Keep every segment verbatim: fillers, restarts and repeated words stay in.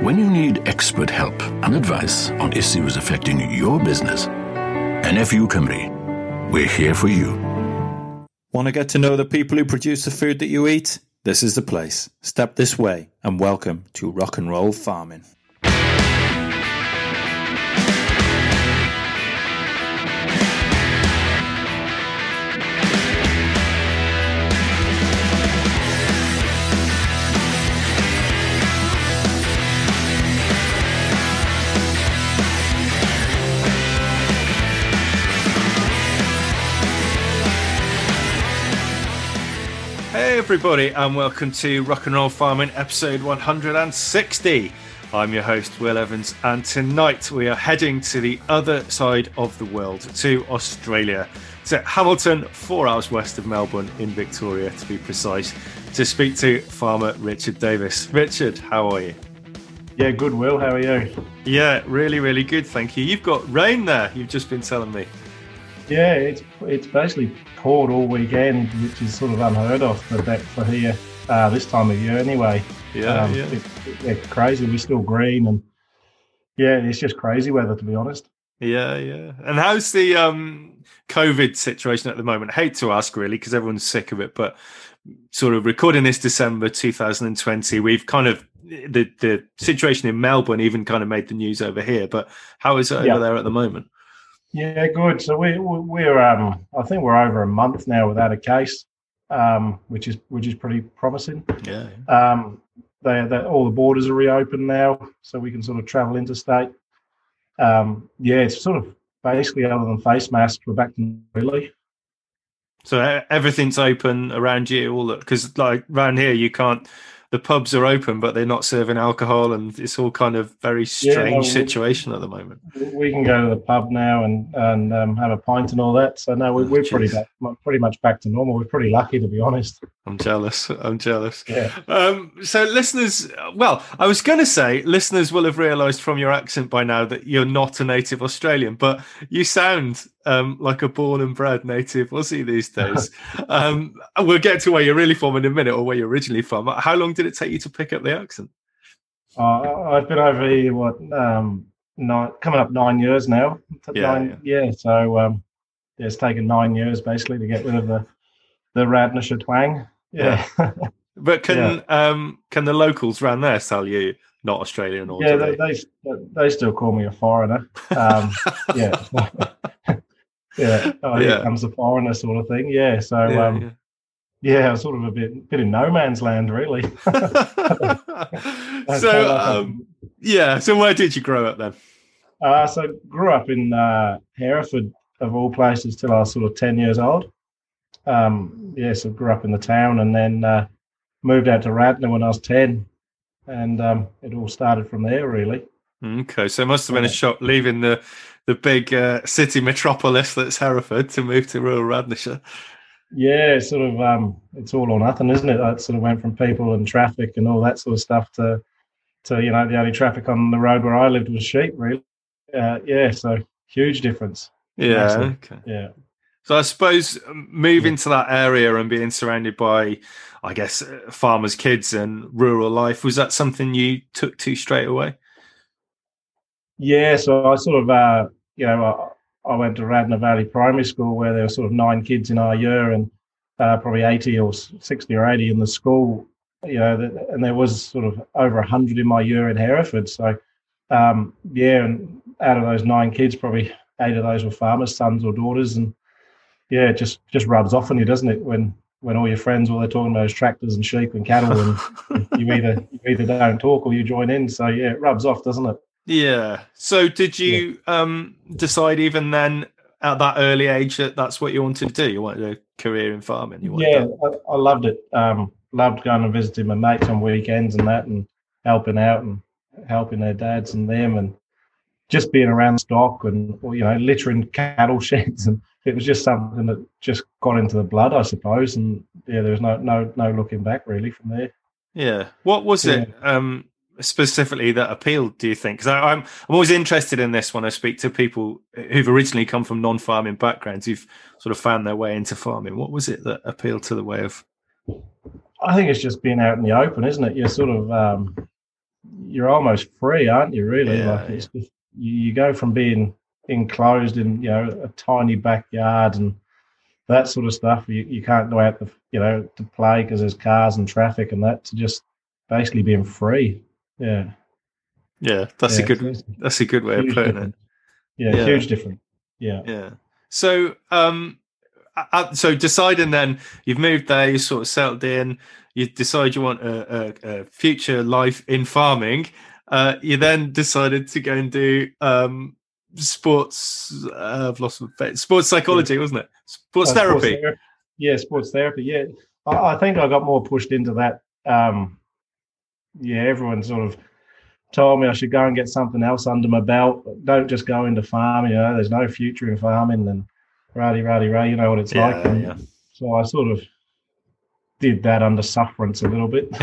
When you need expert help and advice on issues affecting your business, N F U Cymru, we're here for you. Want to get to know the people who produce the food that you eat? This is the place. Step this way and welcome to Rock and Roll Farming. Hey everybody, and welcome to Rock and Roll Farming episode one hundred sixty. I'm your host Will Evans, and tonight we are heading to the other side of the world, to Australia, to Hamilton, four hours west of Melbourne in Victoria to be precise, to speak to farmer Richard Davis. Richard, how are you? Yeah, good, Will. How are you? Yeah, really, really good, thank you. You've got rain there, you've just been telling me. Yeah, it's it's basically poured all weekend, which is sort of unheard of for that for here uh, this time of year. Anyway, yeah, um, yeah, it, it, it's crazy. We're still green, and yeah, it's just crazy weather, to be honest. Yeah, yeah. And how's the um, COVID situation at the moment? I hate to ask, really, because everyone's sick of it, but sort of recording this December two thousand twenty, we've kind of the the situation in Melbourne even kind of made the news over here. But how is it over yeah. there at the moment? Yeah, good. So we we're um I think we're over a month now without a case, um, which is which is pretty promising. Yeah. Um, they they all the borders are reopened now, so we can sort of travel interstate. Um, yeah, it's sort of basically other than face masks, we're back to really. So everything's open around you, all because like around here you can't. The pubs are open, but they're not serving alcohol, and it's all kind of very strange yeah, no, we, situation at the moment. We can go to the pub now and and um, have a pint and all that. So no, we, oh, we're geez. pretty back, pretty much back to normal. We're pretty lucky, to be honest. I'm jealous. I'm jealous. Yeah. Um, so listeners, well, I was going to say listeners will have realised from your accent by now that you're not a native Australian, but you sound um, like a born and bred native Aussie these days. um, we'll get to where you're really from in a minute, or where you're originally from. How long did it take you to pick up the accent? Uh, I've been over here, what, um, nine, coming up nine years now. Yeah, nine, yeah. yeah. So um, yeah, it's taken nine years basically to get rid of the the Radnor twang. Yeah. yeah. But can yeah. um, can the locals around there tell you not Australian? Or yeah, they, they, they they still call me a foreigner. Um, yeah. yeah. Oh, here Yeah. comes the foreigner sort of thing. Yeah. So Yeah, um, yeah. yeah, I was sort of a bit bit in no man's land, really. so um, yeah. So where did you grow up then? Uh, so grew up in uh, Hereford, of all places, till I was sort of ten years old. Um, yeah, so grew up in the town, and then uh, moved out to Radnor when I was ten, and um, it all started from there, really. Okay, so it must have been a shock leaving the the big uh, city metropolis that's Hereford to move to rural Radnorshire. Yeah, sort of. Um, it's all or nothing, isn't it? It sort of went from people and traffic and all that sort of stuff to, to you know, the only traffic on the road where I lived was sheep, really. Uh, yeah, so huge difference. Yeah. Massive. Okay. Yeah. So I suppose moving yeah. to that area and being surrounded by, I guess, farmers' kids and rural life, was that something you took to straight away? Yeah, so I sort of, uh, you know, I, I went to Radnor Valley Primary School, where there were sort of nine kids in our year, and uh, probably eighty or sixty or eighty in the school, you know, and there was sort of over one hundred in my year in Hereford. So, um, yeah, and out of those nine kids, probably eight of those were farmers' sons or daughters. And, yeah, it just, just rubs off on you, doesn't it, when when all your friends, all they're talking about is tractors and sheep and cattle, and you either you either don't talk or you join in. So, yeah, it rubs off, doesn't it? Yeah. So did you yeah. um, decide even then at that early age that that's what you wanted to do? You wanted a career in farming? You wanted yeah, I, I loved it. Um, loved going and visiting my mates on weekends and that, and helping out and helping their dads and them, and just being around stock and, you know, littering cattle sheds. And it was just something that just got into the blood, I suppose. And, yeah, there was no no no looking back really from there. Yeah. What was yeah. it um, specifically that appealed, do you think? Because I'm I'm always interested in this when I speak to people who've originally come from non-farming backgrounds, who've sort of found their way into farming. What was it that appealed to the way of? I think it's just being out in the open, isn't it? You're sort of, um, you're almost free, aren't you? Really, Yeah, like it's just, you, you go from being enclosed in, you know, a tiny backyard and that sort of stuff. You, you can't go out, to, you know, to play because there's cars and traffic and that. To just basically being free. Yeah, yeah. That's yeah, a good. That's a good way of putting difference. it. Yeah, Yeah. huge difference. Yeah, Yeah. So, um, uh, so deciding then you've moved there, you sort of settled in, you decide you want a, a, a future life in farming. Uh, you then decided to go and do um, sports. Uh, I've lost my sports psychology, yeah. wasn't it? Sports uh, therapy. Sports therapy. Yeah, sports therapy. Yeah, I, I think I got more pushed into that. Um, yeah, everyone sort of told me I should go and get something else under my belt. Don't just go into farming. You know, there's no future in farming, and rowdy, rowdy, ray. You know what it's yeah, like. And yeah. so I sort of did that under sufferance a little bit.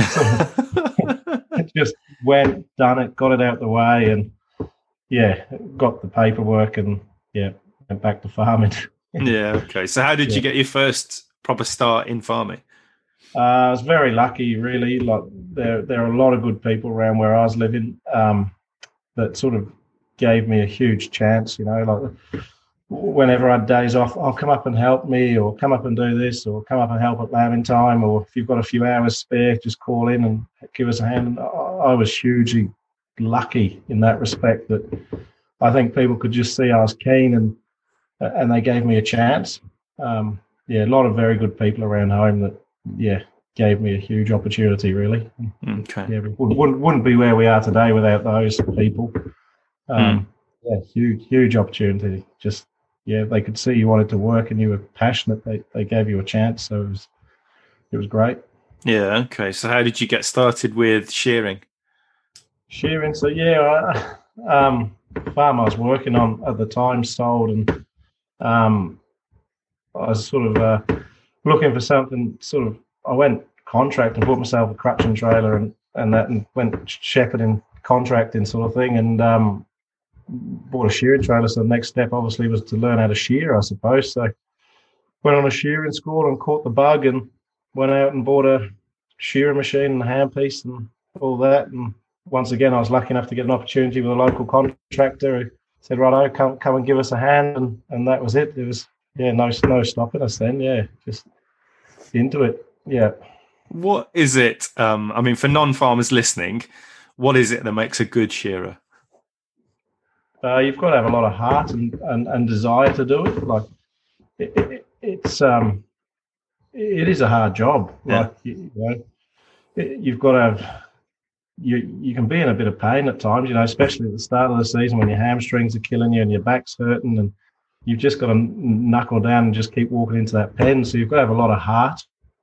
Just went, done it, got it out the way, and yeah, got the paperwork, and yeah, went back to farming. Yeah. Okay. So, how did yeah. you get your first proper start in farming? Uh, I was very lucky, really. Like there, there are a lot of good people around where I was living um, that sort of gave me a huge chance. You know, like whenever I had days off, I'll come up and help me, or come up and do this, or come up and help at lambing time, or if you've got a few hours spare, just call in and give us a hand. And I was hugely lucky in that respect. That I think people could just see I was keen, and and they gave me a chance. Um, yeah, a lot of very good people around home that. Yeah, gave me a huge opportunity, really. Okay. Yeah, we wouldn't, wouldn't be where we are today without those people. Um, mm. Yeah, huge, huge opportunity. Just, yeah, they could see you wanted to work and you were passionate. They they gave you a chance, so it was, it was great. Yeah, okay. So how did you get started with shearing? Shearing, so yeah, I, um, farm I was working on at the time sold, and um, I was sort of... Uh, looking for something sort of, I went contract and bought myself a crutching trailer and, and that and went shepherding, contracting sort of thing, and um, bought a shearing trailer. So the next step obviously was to learn how to shear, I suppose. So went on a shearing school and caught the bug and went out and bought a shearing machine and a handpiece and all that. And once again, I was lucky enough to get an opportunity with a local contractor who said, righto, come, come and give us a hand. And, and that was it. It was, yeah, no, no stopping us then. Yeah, just into it. Yeah. What is it? Um, I mean, for non-farmers listening, what is it that makes a good shearer? Uh, you've got to have a lot of heart and, and, and desire to do it. Like it, it, it's um, it is a hard job. Yeah. Like you, you know, it, you've got to have. You you can be in a bit of pain at times. You know, especially at the start of the season when your hamstrings are killing you and your back's hurting and you've just got to knuckle down and just keep walking into that pen. So you've got to have a lot of heart.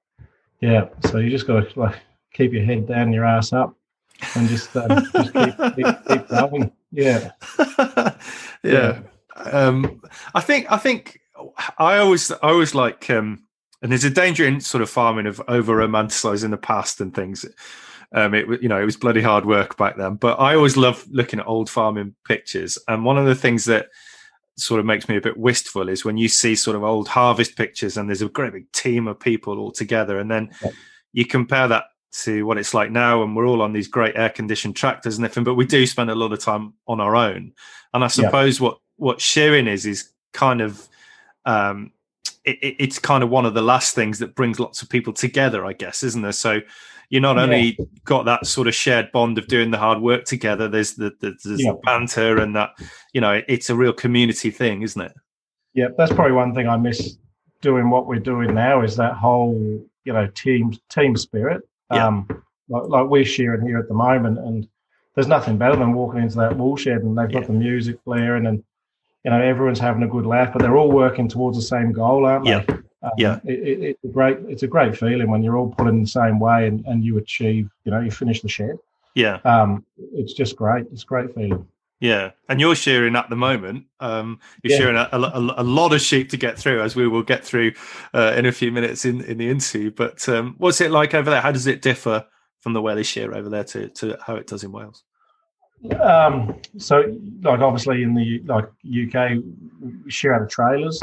Yeah. So you just got to like keep your head down, your ass up, and just um, just keep, keep keep going. Yeah. yeah. yeah. Um, I think I think I always I always like um, and there's a danger in sort of farming of over romanticizing the past and things. Um, it you know it was bloody hard work back then, but I always love looking at old farming pictures. And one of the things that sort of makes me a bit wistful is when you see sort of old harvest pictures and there's a great big team of people all together, and then yeah. you compare that to what it's like now, and we're all on these great air-conditioned tractors and everything, but we do spend a lot of time on our own. And I suppose yeah. what what shearing is is kind of um it, it's kind of one of the last things that brings lots of people together, I guess, isn't there? So you not only yeah. got that sort of shared bond of doing the hard work together, there's the, the there's yeah. the banter and that, you know, it's a real community thing, isn't it? Yeah, that's probably one thing I miss doing what we're doing now is that whole, you know, team team spirit. Yeah. Um, like, like we're shearing here at the moment, and there's nothing better than walking into that wool shed and they've got yeah. the music blaring and, you know, everyone's having a good laugh, but they're all working towards the same goal, aren't they? Yeah. Um, yeah, it, it, it's a great. It's a great feeling when you're all pulling the same way and, and you achieve. You know, you finish the shed. Yeah, um, it's just great. It's a great feeling. Yeah, and you're shearing at the moment. Um, you're yeah. shearing a, a, a lot of sheep to get through, as we will get through uh, in a few minutes in, in the interview. But um, what's it like over there? How does it differ from the way they shear over there to, to how it does in Wales? Um, so, like obviously in the like U K, we shear out of trailers.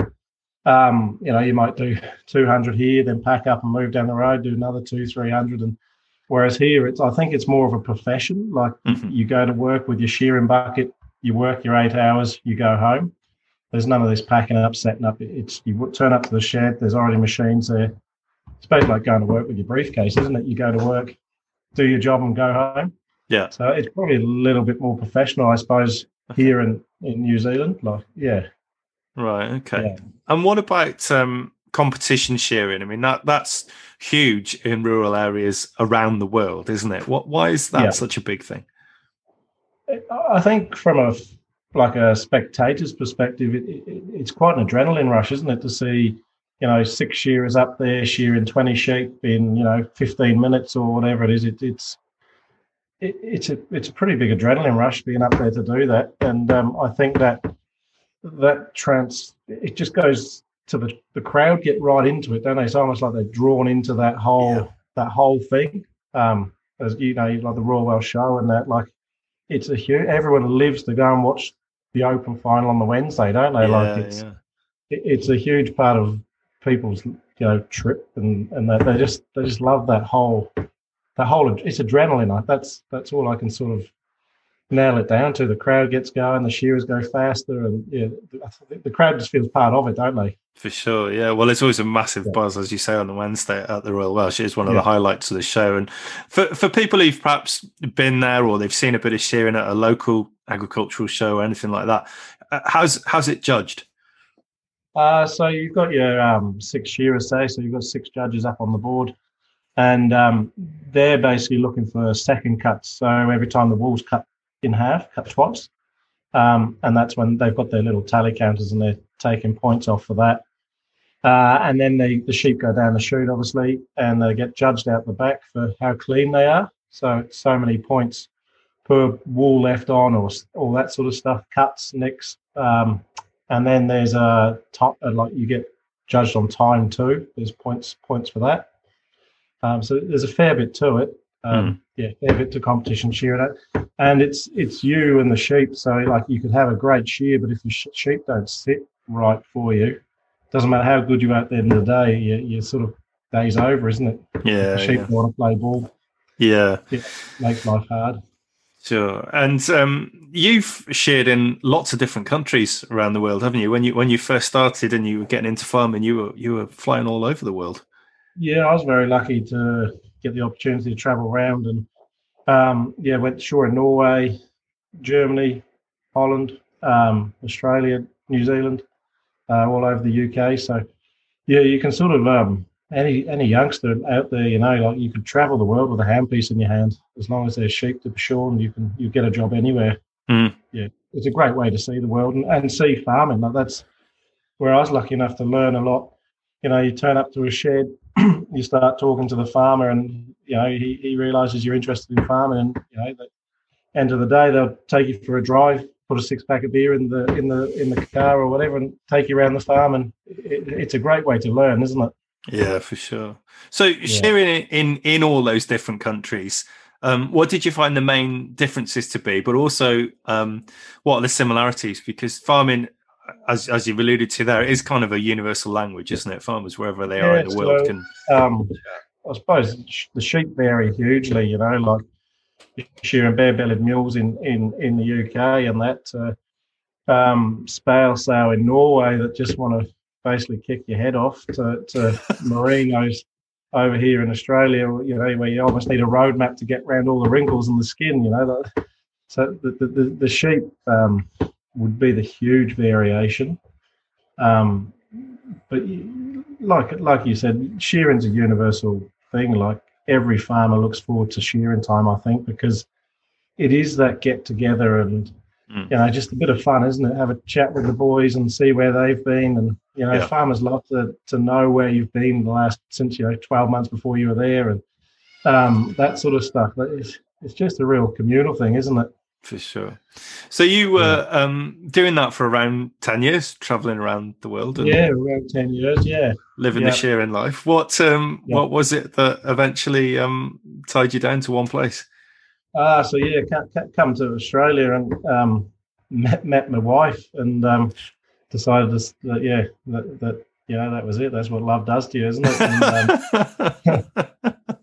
Um, you know, you might do two hundred here, then pack up and move down the road, do another two, three hundred, and Whereas here, it's I think it's more of a profession. Like mm-hmm. you go to work with your shearing bucket, you work your eight hours, you go home. There's none of this packing up, setting up. It's you turn up to the shed. There's already machines there. It's basically like going to work with your briefcase, isn't it? You go to work, do your job, and go home. Yeah. So it's probably a little bit more professional, I suppose, here in, in New Zealand. Like, yeah. Right. Okay. Yeah. And what about um, competition shearing? I mean, that that's huge in rural areas around the world, isn't it? What? Why is that yeah. such a big thing? I think from a like a spectator's perspective, it, it, it's quite an adrenaline rush, isn't it, to see, you know, six shearers up there shearing twenty sheep in, you know, fifteen minutes or whatever it is. It, it's it, it's a it's a pretty big adrenaline rush being up there to do that, and um, I think that that trans it just goes to the the crowd get right into it, don't they? It's almost like they're drawn into that whole yeah. that whole thing. Um, as you know, like the Royal Welsh Show and that, like it's a huge. Everyone lives to go and watch the Open final on the Wednesday, don't they? Yeah, like it's yeah. it, it's a huge part of people's, you know, trip, and and that they just they just love that whole that whole it's adrenaline. That's that's all I can sort of nail it down to. The crowd gets going, the shearers go faster, and yeah, the, the crowd just feels part of it, don't they? For sure, yeah. Well, it's always a massive yeah. buzz, as you say, on the Wednesday at the Royal Welsh. It is one of yeah. the highlights of the show. And for for people who've perhaps been there or they've seen a bit of shearing at a local agricultural show or anything like that, how's how's it judged? Uh, so you've got your um, six shearers, say, so you've got six judges up on the board, and um, they're basically looking for second cuts. So every time the wool's cut in half, cut twice, um, and that's when they've got their little tally counters and they're taking points off for that. Uh, and then the, the sheep go down the chute, obviously, and they get judged out the back for how clean they are. So it's so many points per wool left on, or all that sort of stuff, cuts, nicks. Um, and then there's a top, like you get judged on time too. There's points points for that. Um, so there's a fair bit to it. Um, mm. Yeah, fair bit to competition shearing, and it's it's you and the sheep. So like you could have a great shear, but if the sh- sheep don't sit right for you, doesn't matter how good you are at the end of the day, you, you sort of day's over, isn't it? Yeah, the sheep yeah. want to play ball. Yeah, it makes life hard. Sure, and um, you've sheared in lots of different countries around the world, haven't you? When you when you first started and you were getting into farming, you were you were flying all over the world. Yeah, I was very lucky to get the opportunity to travel around, and um, yeah, went ashore in Norway, Germany, Holland, um, Australia, New Zealand, uh, all over the U K. So yeah, you can sort of um, any any youngster out there, you know, like you could travel the world with a handpiece in your hand as long as there's sheep to be shorn. You can you get a job anywhere. Mm. Yeah, it's a great way to see the world and, and see farming. Like that's where I was lucky enough to learn a lot. You know, you turn up to a shed, you start talking to the farmer, and you know he, he realises you're interested in farming, and you know, at the end of the day, they'll take you for a drive, put a six pack of beer in the in the in the car or whatever, and take you around the farm, and it, it's a great way to learn, isn't it? Yeah, for sure. So yeah. shearing in in all those different countries, um, what did you find the main differences to be? But also, um, what are the similarities? Because farming, as as you've alluded to there, is kind of a universal language, isn't it? Farmers, wherever they yeah, are in the so, world, can. Um, I suppose the sheep vary hugely. You know, like shearing bare-bellied mules in, in, in the U K, and that uh, um, spale sow in Norway that just want to basically kick your head off, to, to merinos over here in Australia. You know, where you almost need a roadmap to get around all the wrinkles in the skin. You know, so the the, the, the sheep. Um, would be the huge variation. Um, but like like you said, shearing's a universal thing. Like every farmer looks forward to shearing time, I think, because it is that get together and, mm. you know, just a bit of fun, isn't it? Have a chat with the boys and see where they've been. And, you know, yeah. farmers love to, to know where you've been the last, since, you know, twelve months before you were there, and um, that sort of stuff. It's, it's just a real communal thing, isn't it? For sure. So you were yeah. um, doing that for around ten years, travelling around the world. And yeah, around ten years, yeah. Living yeah. the shearing life. What um, yeah. what was it that eventually um, tied you down to one place? Ah, uh, so yeah, come to Australia and um, met, met my wife, and um, decided to, that, yeah, that, that, you know, that was it. That's what love does to you, isn't it? And, um,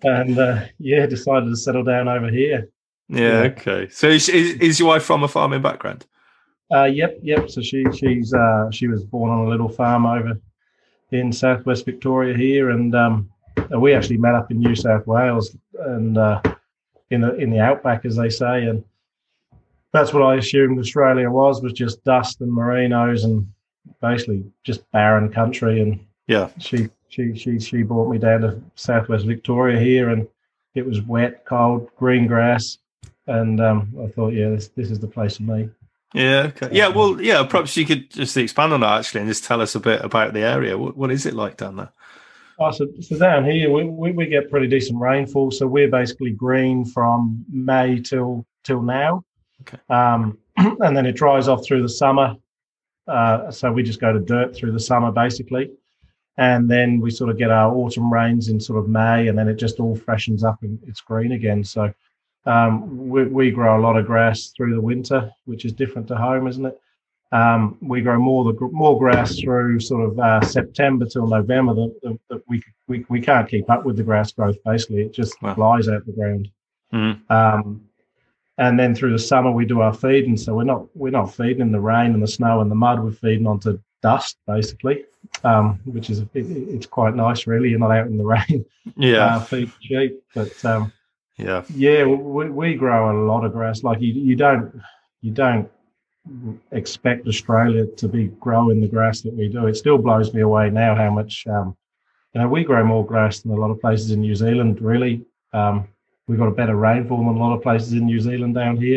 and uh, yeah, decided to settle down over here. Yeah, yeah. Okay. So is, is is your wife from a farming background? Uh, yep, yep. So she she's uh, she was born on a little farm over in southwest Victoria here, and um, we actually met up in New South Wales and uh, in the in the outback, as they say, and that's what I assumed Australia was was just dust and merinos and basically just barren country. And yeah, she she she she brought me down to southwest Victoria here, and it was wet, cold, green grass, and um, I thought, yeah, this this is the place for me. Yeah. Okay. Yeah. Well. Yeah. Perhaps you could just expand on that actually, and just tell us a bit about the area. What What is it like down there? Oh, so, so down here we, we we get pretty decent rainfall. So we're basically green from May till till now. Okay. Um, and then it dries off through the summer. Uh, so we just go to dirt through the summer basically, and then we sort of get our autumn rains in sort of May, and then it just all freshens up and it's green again. So. Um, we, we grow a lot of grass through the winter, which is different to home, isn't it? Um, we grow more the more grass through sort of uh, September till November. That, that we, we we can't keep up with the grass growth. Basically, it just wow. flies out the ground. Mm-hmm. Um, and then through the summer we do our feeding. So we're not we're not feeding in the rain and the snow and the mud. We're feeding onto dust basically, um, which is it, it's quite nice. Really, you're not out in the rain. Yeah, uh, feed sheep, but. Um, Yeah, yeah, we, we grow a lot of grass. Like you, you don't, you don't expect Australia to be growing the grass that we do. It still blows me away now how much, um, you know, we grow more grass than a lot of places in New Zealand. Really, um, we've got a better rainfall than a lot of places in New Zealand down here.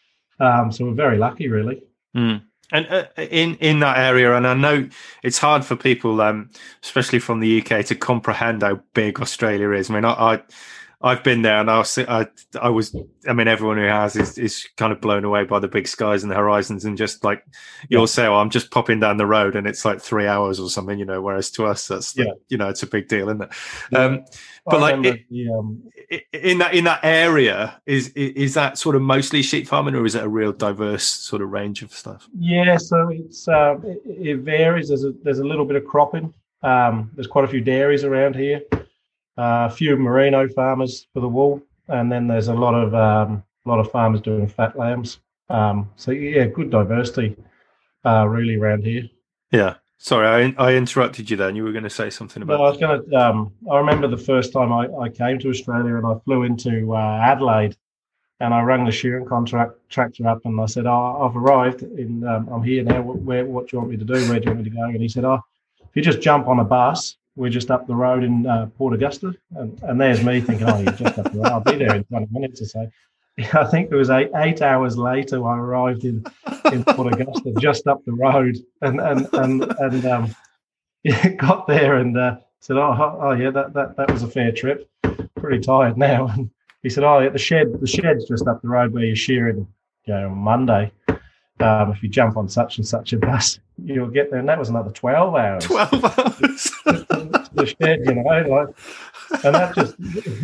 Um, so we're very lucky, really. Mm. And uh, in in that area, and I know it's hard for people, um, especially from the U K, to comprehend how big Australia is. I mean, I. I I've been there, and I was, I, I was, I mean, everyone who has is, is kind of blown away by the big skies and the horizons, and just like you'll say, oh, I'm just popping down the road, and it's like three hours or something, you know. Whereas to us, that's yeah. like, you know, it's a big deal, isn't it? Yeah. Um, but I like it, the, um... in that in that area, is is that sort of mostly sheep farming, or is it a real diverse sort of range of stuff? Yeah, so it's uh, it, it varies. There's a there's a little bit of cropping. Um, there's quite a few dairies around here. Uh, a few merino farmers for the wool, and then there's a lot of um, a lot of farmers doing fat lambs. Um, so yeah, good diversity uh, really around here. Yeah. Sorry, I, I interrupted you there, and you were going to say something about. No, I was going to. Um, I remember the first time I, I came to Australia, and I flew into uh, Adelaide, and I rang the shearing contract tractor up, and I said, "Oh, I've arrived. In um, I'm here now. Where? What do you want me to do? Where do you want me to go?" And he said, "Oh, if you just jump on a bus." We're just up the road in uh, Port Augusta, and, and there's me thinking, oh, you're just up the road. I'll be there in twenty minutes or so. I think it was eight, eight hours later I arrived in, in Port Augusta, just up the road, and and and and um, yeah, got there and uh, said, oh, oh yeah, that, that that was a fair trip. Pretty tired now. And he said, oh, yeah, the shed, the shed's just up the road where you're shearing, you know, on Monday. Um, if you jump on such and such a bus, you'll get there. And that was another twelve hours. twelve hours. to the shed, you know, like, and that just,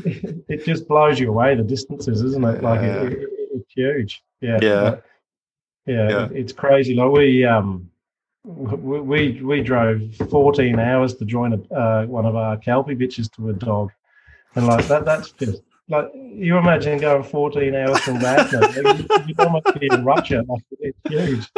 it just blows you away, the distances, isn't it? Like, yeah. it, it, it's huge. Yeah. Yeah. Like, yeah, yeah. It, it's crazy. Like, we, um, we, we, we drove fourteen hours to join a, uh, one of our Kelpie bitches to a dog. And like that, that's just, like, you imagine going fourteen hours from Radnor. Like, you'd almost be in Russia. Like, it's huge.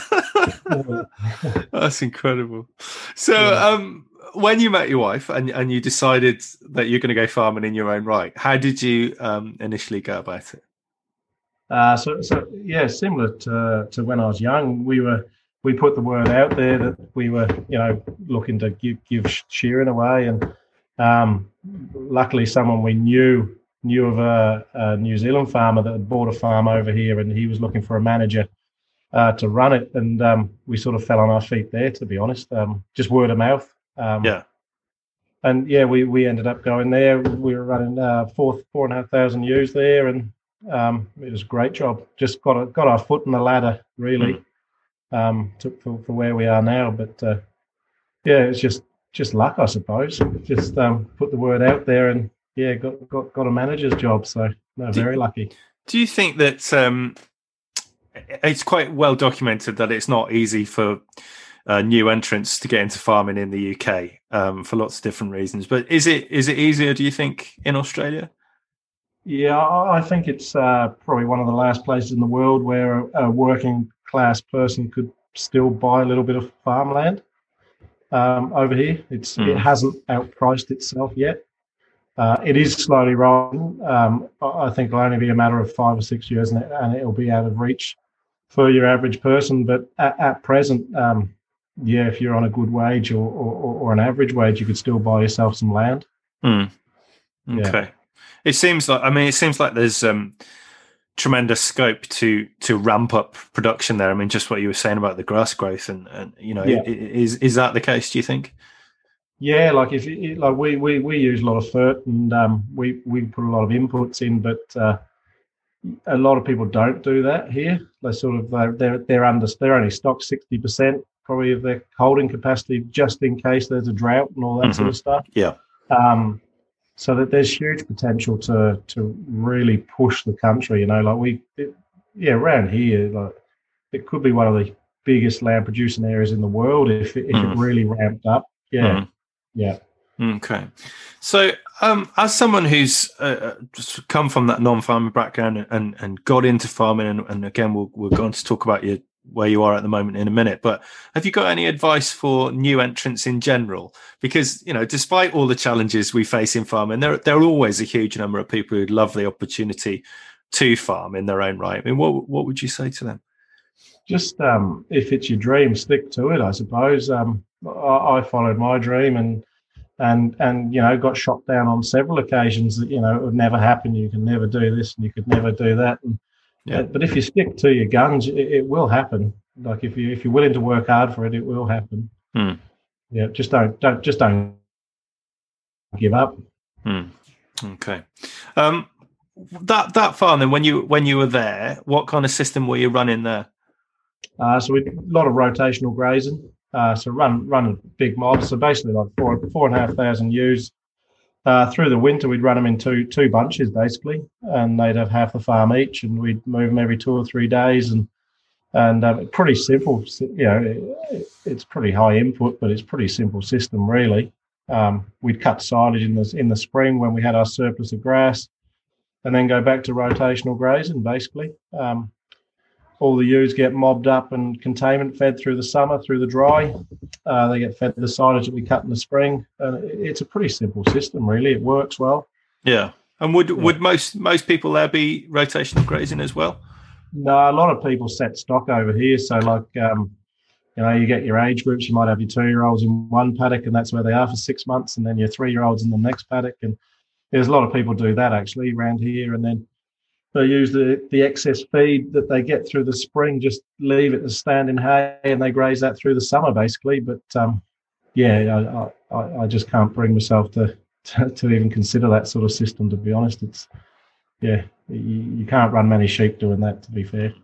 That's incredible. So, yeah. um, when you met your wife and, and you decided that you're going to go farming in your own right, how did you um, initially go about it? Uh, so, so yeah, similar to to when I was young, we were we put the word out there that we were, you know, looking to give give shearing away, and um, luckily someone we knew. knew of a, a New Zealand farmer that had bought a farm over here, and he was looking for a manager uh, to run it. And um, we sort of fell on our feet there, to be honest, um, just word of mouth. Um, yeah. And yeah, we, we ended up going there. We were running uh, four, four and a half thousand ewes there, and um, it was a great job. Just got a, got our foot in the ladder, really, mm. um, to, for, for where we are now. But uh, yeah, it's just, just luck, I suppose. Just um, put the word out there, and yeah, got, got got a manager's job, so no, do, very lucky. Do you think that um, it's quite well documented that it's not easy for uh, new entrants to get into farming in the U K um, for lots of different reasons. But is it is it easier, do you think, in Australia? Yeah, I I think it's uh, probably one of the last places in the world where a, a working class person could still buy a little bit of farmland. Um, over here, it's Mm. it hasn't outpriced itself yet. Uh, it is slowly rolling. Um, I I think it'll only be a matter of five or six years, and, it, and it'll be out of reach for your average person. But at, at present, um, yeah, if you're on a good wage or, or, or an average wage, you could still buy yourself some land. Mm. Yeah. Okay. It seems like I mean, it seems like there's um, tremendous scope to to ramp up production there. I mean, just what you were saying about the grass growth, and, and you know, Yeah. i- is is that the case? Do you think? Yeah, like if it, like we, we we use a lot of fert and um, we we put a lot of inputs in, but uh, a lot of people don't do that here. They sort of they're they're, they're under they're only stocked sixty percent probably of their holding capacity just in case there's a drought and all that sort of stuff. Yeah. Um, so that there's huge potential to to really push the country. You know, like we it, yeah around here, like it could be one of the biggest land producing areas in the world if it, if Mm. it really ramped up. Yeah. Mm. Yeah. Okay. So, um, as someone who's uh, just come from that non-farming background and, and got into farming, and, and again, we'll, we're going to talk about your, where you are at the moment in a minute, but have you got any advice for new entrants in general? Because, you know, despite all the challenges we face in farming, there, there are always a huge number of people who'd love the opportunity to farm in their own right. I mean, what, what would you say to them? Just um, if it's your dream, stick to it, I suppose. Um, I, I followed my dream and and and you know got shot down on several occasions that you know it would never happen. You can never do this, and you could never do that. And Yeah. but if you stick to your guns, it, it will happen. Like if you if you're willing to work hard for it, it will happen. Hmm. Yeah, just don't don't just don't give up. Hmm. Okay. Um, that that farm then, when you when you were there, what kind of system were you running there? Uh, so we did a lot of rotational grazing. Uh, so run run a big mob. So basically like four four and a half thousand ewes. Uh, through the winter, we'd run them in two two bunches basically, and they'd have half the farm each, and we'd move them every two or three days. And and um, pretty simple. You know, it, it's pretty high input, but it's pretty simple system really. Um, we'd cut silage in the in the spring when we had our surplus of grass, and then go back to rotational grazing basically. Um, all the ewes get mobbed up and containment fed through the summer, through the dry. Uh, they get fed the silage that we cut in the spring. Uh, it's a pretty simple system, really. It works well. Yeah. And would Yeah. would most most people there be rotational grazing as well? No, a lot of people set stock over here. So, like, um, you know, you get your age groups. You might have your two-year-olds in one paddock, and that's where they are for six months, and then your three-year-olds in the next paddock. And there's a lot of people do that, actually, around here. And then they use the, the excess feed that they get through the spring, just leave it as standing hay, and they graze that through the summer, basically. But, um, yeah, I, I, I just can't bring myself to, to to even consider that sort of system, to be honest. It's, yeah, you, you can't run many sheep doing that, to be fair.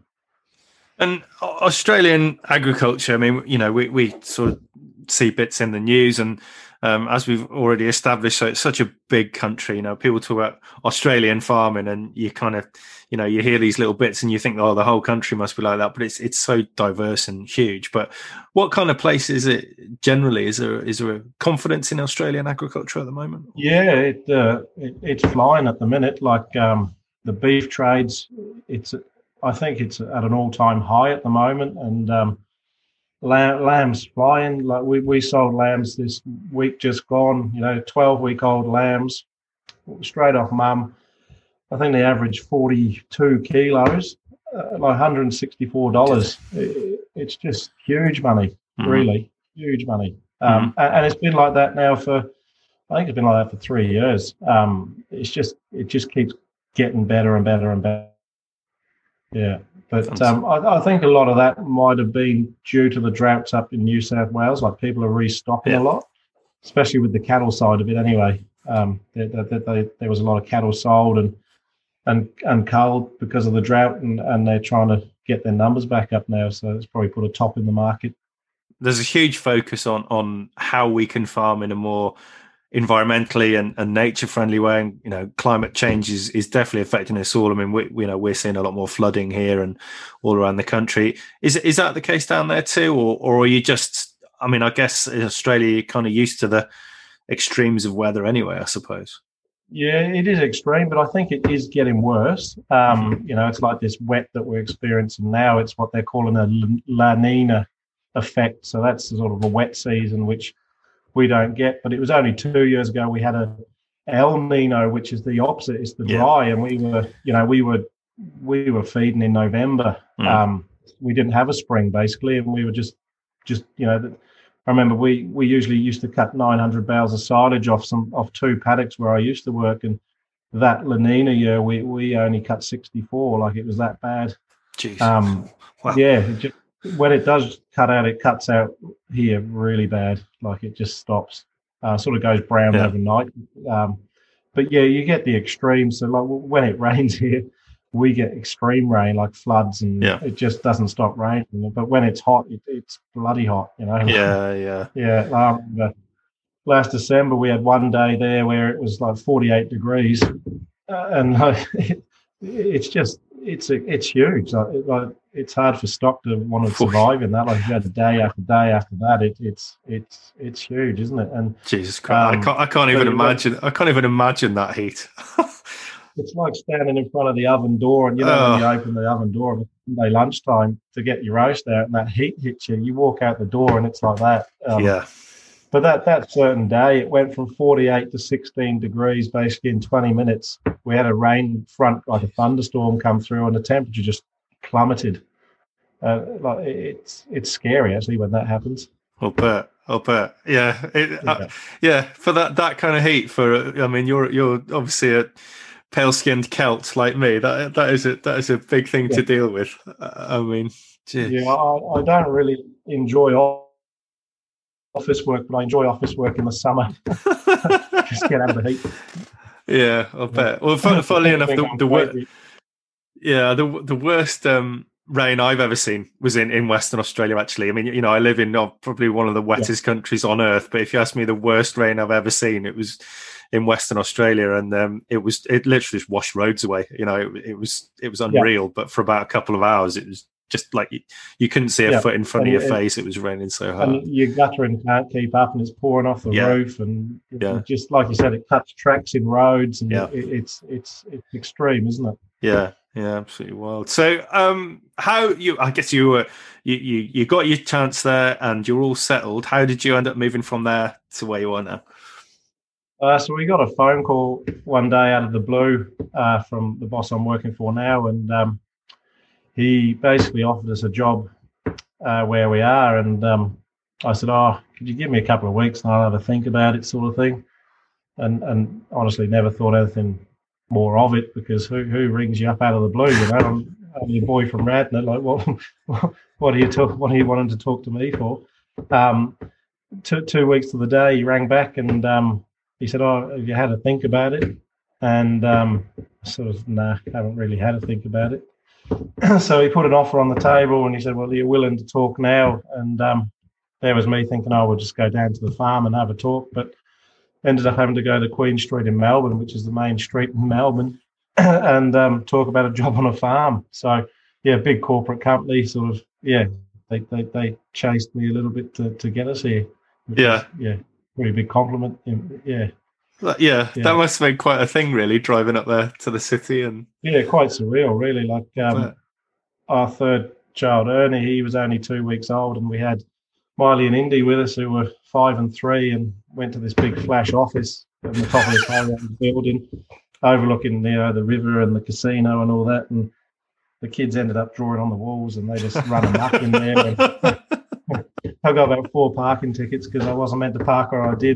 And Australian agriculture, I mean, you know, we, we sort of see bits in the news, and um, as we've already established, so it's such a big country. You know, people talk about Australian farming, and you kind of, you know, you hear these little bits, and you think, oh, the whole country must be like that. But it's it's so diverse and huge. But what kind of place is it generally? Is there is there a confidence in Australian agriculture at the moment? Yeah, it, uh, it it's flying at the minute. Like um, the beef trades, it's I think it's at an all-time high at the moment, and um, lamb, lambs flying. Like we, we sold lambs this week just gone. You know, twelve-week-old lambs, straight off mum. I think they average forty-two kilos, uh, like one hundred sixty-four dollars. It, it's just huge money, Mm-hmm. really huge money. Um, and, and it's been like that now for, I think it's been like that for three years. Um, it's just it just keeps getting better and better and better. Yeah, but um, I, I think a lot of that might have been due to the droughts up in New South Wales. Like people are restocking Yeah. a lot, especially with the cattle side of it. Anyway, um, they, they, they, there was a lot of cattle sold and and and culled because of the drought, and, and they're trying to get their numbers back up now. So it's probably put a top in the market. There's a huge focus on on how we can farm in a more environmentally and, and nature friendly way. And, you know, climate change is, is definitely affecting us all. I mean, we, we you know, we're seeing a lot more flooding here and all around the country. Is is that the case down there too? Or, or are you just I mean, I guess in Australia you're kind of used to the extremes of weather anyway, I suppose. Yeah, it is extreme, but I think it is getting worse. Um, you know, it's like this wet that we're experiencing now. It's what they're calling a La Nina effect. So that's sort of a wet season, which we don't get. But it was only two years ago we had a El Nino, which is the opposite. It's the dry, yeah. and we were, you know, we were we were feeding in November. Mm. Um, we didn't have a spring basically, and we were just, just you know. I remember we, we usually used to cut nine hundred bales of silage off some off two paddocks where I used to work, and that La Nina year we, we only cut sixty-four. Like, it was that bad. Jeez. Um, wow. Yeah, it just, when it does cut out, it cuts out here really bad. Like, it just stops. Uh, sort of goes brown yeah. overnight. Um, but yeah, you get the extremes. So like when it rains here, we get extreme rain, like floods, and yeah. it just doesn't stop raining. But when it's hot, it, it's bloody hot, you know. Yeah, yeah, yeah. Um, last December, we had one day there where it was like forty-eight degrees, uh, and uh, it, it's just it's it's huge. Like, it, like it's hard for stock to want to survive in that. Like, you had day after day after that. It, it's it's it's huge, isn't it? And Jesus Christ, um, I can't I can't even imagine. I can't even imagine that heat. It's like standing in front of the oven door, and you know oh. when you open the oven door at Sunday lunchtime to get your roast out, and that heat hits you. You walk out the door, and it's like that. Um, yeah. But that that certain day, it went from forty-eight to sixteen degrees basically in twenty minutes. We had a rain front, like a thunderstorm, come through, and the temperature just plummeted. Uh, like it's it's scary actually when that happens. I'll bet. I'll bet. Yeah. It, yeah. Uh, yeah. For that that kind of heat, for I mean, you're you're obviously a pale-skinned Celt like me. That that is a that is a big thing yeah. to deal with. I mean, geez. yeah, I, I don't really enjoy office work, but I enjoy office work in the summer. Just get out of the heat. Yeah, I'll bet. Well, funnily enough, the, the worst, yeah, the the worst um, rain I've ever seen was in, in Western Australia. Actually, I mean, you know, I live in oh, probably one of the wettest yeah. countries on earth. But if you ask me the worst rain I've ever seen, it was in Western Australia, and um, it was it literally just washed roads away. You know, it, it was it was unreal. Yeah. But for about a couple of hours, it was just like you, you couldn't see a yeah. foot in front and of your it, face. It was raining so hard. And your guttering can't keep up, and it's pouring off the yeah. roof, and yeah. just like you said, it cuts tracks in roads, and yeah. it, it's it's it's extreme, isn't it? Yeah, yeah, absolutely wild. So, um, how you? I guess you were you, you you got your chance there, and you're all settled. How did you end up moving from there to where you are now? Uh, so we got a phone call one day out of the blue uh, from the boss I'm working for now, and um, he basically offered us a job uh, where we are. And um, I said, "Oh, could you give me a couple of weeks and I'll have a think about it," sort of thing. And and honestly, never thought anything more of it, because who who rings you up out of the blue? You know, I'm only a boy from Radnor. Like, what what are you talk, What are you wanting to talk to me for? Um, two two weeks to the day, he rang back and. Um, He said, "Oh, have you had to think about it?" And um, sort of, nah, haven't really had to think about it. So he put an offer on the table, and he said, "Well, you're willing to talk now?" And um, there was me thinking, "Oh, we'll just go down to the farm and have a talk." But ended up having to go to Queen Street in Melbourne, which is the main street in Melbourne, and um, talk about a job on a farm. So yeah, big corporate company, sort of, yeah, they they, they chased me a little bit to, to get us here. Yeah, was, yeah. Pretty big compliment. Yeah. yeah. Yeah, that must have been quite a thing, really, driving up there to the city. And yeah, quite surreal, really. Like um, our third child, Ernie, he was only two weeks old, and we had Miley and Indy with us, who were five and three, and went to this big flash office on the top of this high building, overlooking, you know, the river and the casino and all that. And the kids ended up drawing on the walls, and they just run amok in there. And, I got about four parking tickets because I wasn't meant to park, or I did.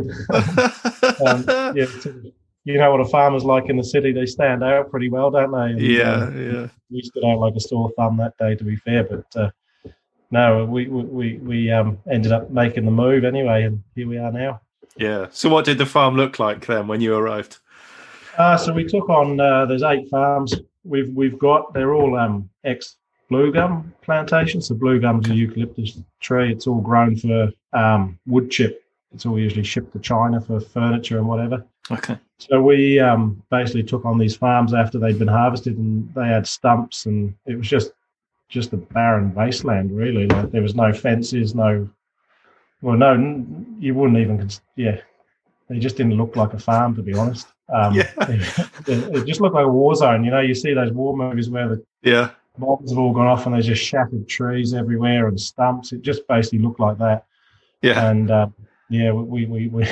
um, yeah, you know what a farmer's like in the city; they stand out pretty well, don't they? And, yeah, uh, yeah. We stood out like a sore thumb that day, to be fair. But uh, no, we we we um, ended up making the move anyway, and here we are now. Yeah. So, what did the farm look like then when you arrived? Uh, so we took on. Uh, there's eight farms we've we've got. They're all um, ex. blue gum plantations. So blue gum's a eucalyptus tree. It's all grown for um, wood chip. It's all usually shipped to China for furniture and whatever. Okay. So we um, basically took on these farms after they'd been harvested, and they had stumps, and it was just just a barren wasteland, really. Like, there was no fences, no well, no, you wouldn't even. Cons- yeah, they just didn't look like a farm, to be honest. Um, Yeah. it, it just looked like a war zone. You know, you see those war movies where the Yeah. bombs have all gone off and there's just shattered trees everywhere and stumps. It just basically looked like that. Yeah. And uh, yeah, we we we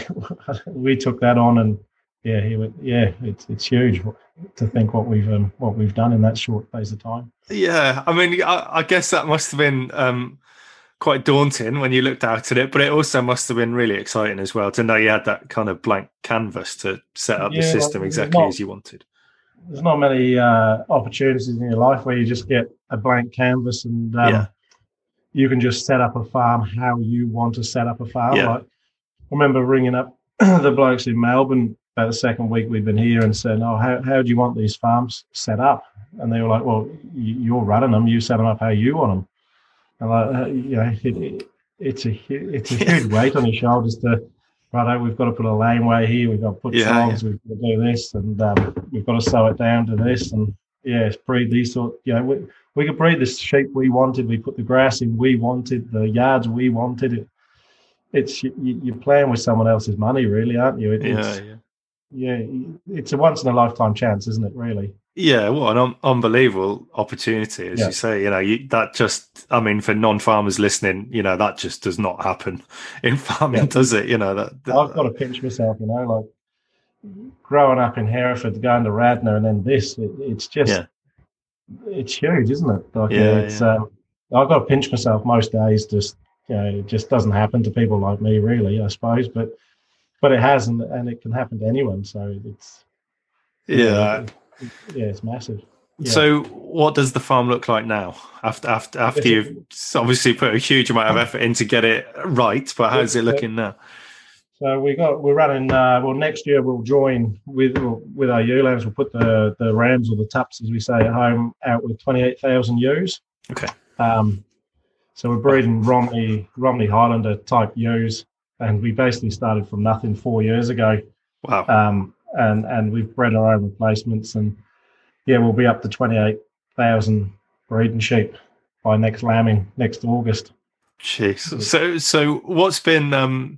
we took that on, and yeah, he went, yeah, it's it's huge to think what we've um, what we've done in that short space of time. Yeah. I mean, I, I guess that must have been um, quite daunting when you looked out at it, but it also must have been really exciting as well to know you had that kind of blank canvas to set up Yeah, the system like, exactly not, as you wanted. There's not many uh, opportunities in your life where you just get a blank canvas and um, Yeah. you can just set up a farm how you want to set up a farm. Yeah. Like, I remember ringing up the blokes in Melbourne about the second week we've been here and saying, "Oh, how how do you want these farms set up?" And they were like, "Well, you're running them. You set them up how you want them." And like, uh, you know, it, it, it's a it's a huge weight on your shoulders to, right, we've got to put a laneway here, we've got to put Yeah, songs, yeah. we've got to do this, and um, we've got to sew it down to this, and yeah, breed these sort. You know, we we could breed the sheep we wanted. We put the grass in we wanted, the yards we wanted. It, it's you, you're playing with someone else's money, really, aren't you? It, Yeah. it's, Yeah. yeah, it's a once in a lifetime chance, isn't it? Really. Yeah, what an un- unbelievable opportunity, as Yeah. you say. You know, you, that just, I mean, for non-farmers listening, you know, that just does not happen in farming, Yeah. does it? You know, that, that I've got to pinch myself, you know, like growing up in Hereford, going to Radnor, and then this. It, it's just, Yeah. it's huge, isn't it? Like, Yeah, uh, it's. yeah. Um, I've got to pinch myself most days. Just, you know, it just doesn't happen to people like me, really, I suppose. But, but it has, and, and it can happen to anyone. So it's, yeah. it, it, yeah, it's massive. Yeah. So, what does the farm look like now? After after after Yes, it- you've obviously put a huge amount of effort in to get it right, but how's it looking now? So we got we're running. Uh, well, next year we'll join with with our ewe lambs. We'll put the the rams or the tups, as we say at home, out with twenty-eight thousand ewes. Okay. Um, so we're breeding Romney Romney Highlander type ewes, and we basically started from nothing four years ago. Wow. Um, and and we've bred our own replacements, and yeah, we'll be up to twenty-eight thousand breeding sheep by next lambing next August. Jeez. So, so what's been? Um,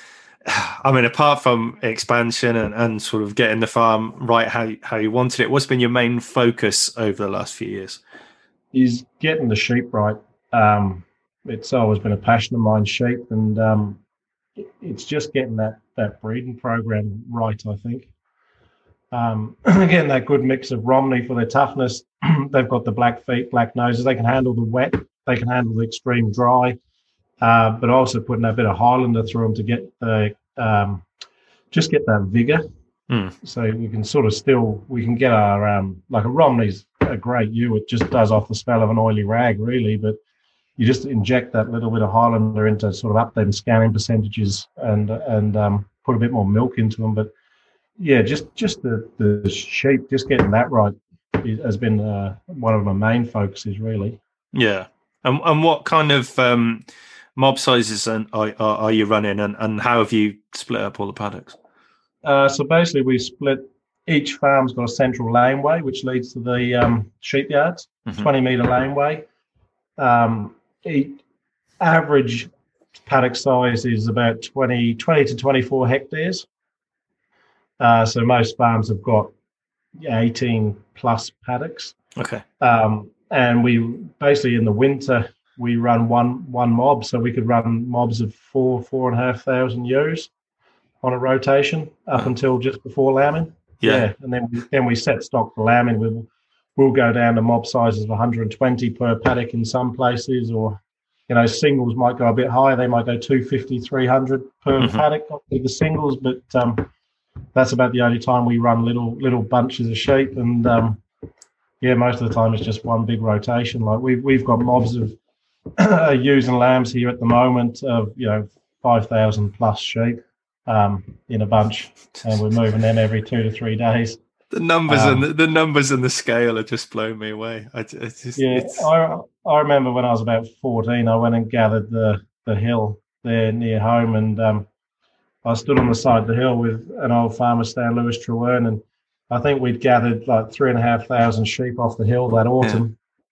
I mean, apart from expansion and, and sort of getting the farm right how how you wanted it, what's been your main focus over the last few years? Is getting the sheep right. Um, it's always been a passion of mine, sheep, and um, it's just getting that that breeding program right, I think. Um, again, that good mix of Romney for their toughness. They've got the black feet, black noses. They can handle the wet. They can handle the extreme dry. Uh, but also putting a bit of Highlander through them to get the um, just get that vigor. Mm. So we can sort of still we can get our um, like a Romney's a great ewe. It just does off the smell of an oily rag, really. But you just inject that little bit of Highlander into sort of up them scanning percentages and and um, put a bit more milk into them. But yeah, just just the the sheep, just getting that right has been uh, one of my main focuses, really. Yeah. And and what kind of um, mob sizes are, are, are you running, and, and how have you split up all the paddocks? Uh, so basically, we split. Each farm's got a central laneway which leads to the um, sheep yards, Mhm. twenty metre laneway. Um, each average paddock size is about twenty, twenty to twenty-four hectares. Uh, so most farms have got eighteen plus paddocks. Okay. Um, and we basically in the winter we run one one mob, so we could run mobs of four four and a half thousand ewes on a rotation up Oh. until just before lambing. Yeah. and then we, then we set stock for lambing. We'll we'll go down to mob sizes of one hundred twenty per paddock in some places, or you know singles might go a bit higher. They might go two fifty, three hundred per Mhm. paddock with the singles, but um, that's about the only time we run little little bunches of sheep. And um, yeah, most of the time it's just one big rotation. Like we've we've got mobs of ewes and lambs here at the moment of you know five thousand plus sheep um, in a bunch, and we're moving them every two to three days. The numbers Um, and the, the numbers and the scale are just blowing me away. I, it's just, Yeah, it's, I I remember when I was about fourteen, I went and gathered the the hill there near home, and um, I stood on the side of the hill with an old farmer, Stan Lewis Trewern, and I think we'd gathered like three and a half thousand sheep off the hill that autumn.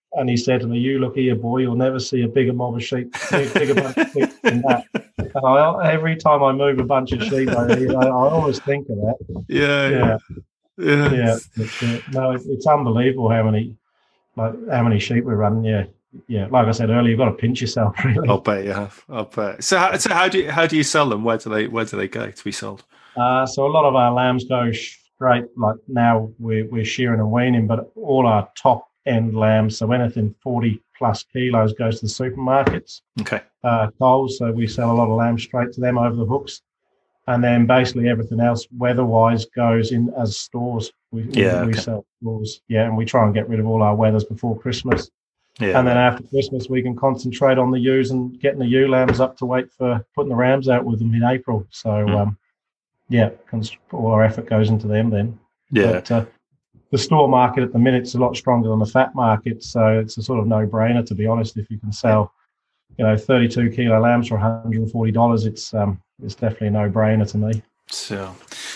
and he said to me, "You look here, boy. You'll never see a bigger mob of sheep, big, bigger bunch of sheep than that." And I, every time I move a bunch of sheep, I, I, I always think of that. Yeah, yeah, yeah. yeah. It's, uh, no, it's, it's unbelievable how many, like how many sheep we're running. Yeah, yeah. Like I said earlier, you've got to pinch yourself. Really. I'll bet you have. I'll bet. So, how, so how do you how do you sell them? Where do they where do they go to be sold? Uh, so a lot of our lambs go straight. Like now we're we're shearing and weaning, but all our top end lambs, so anything forty plus kilos, goes to the supermarkets. Okay. Uh, Coles, so we sell a lot of lambs straight to them over the hooks, and then basically everything else weather-wise goes in as stores. We, yeah, we, okay. we sell stores, yeah, and we try and get rid of all our weathers before Christmas. Yeah. And then after Christmas, we can concentrate on the ewes and getting the ewe lambs up to wait for putting the rams out with them in April. So, mm. um, yeah, all our effort goes into them then. Yeah. But, uh, the store market at the minute is a lot stronger than the fat market, so it's a sort of no-brainer, to be honest. If you can sell, you know, thirty-two kilo lambs for one hundred forty dollars, it's um, it's definitely a no-brainer to me. So,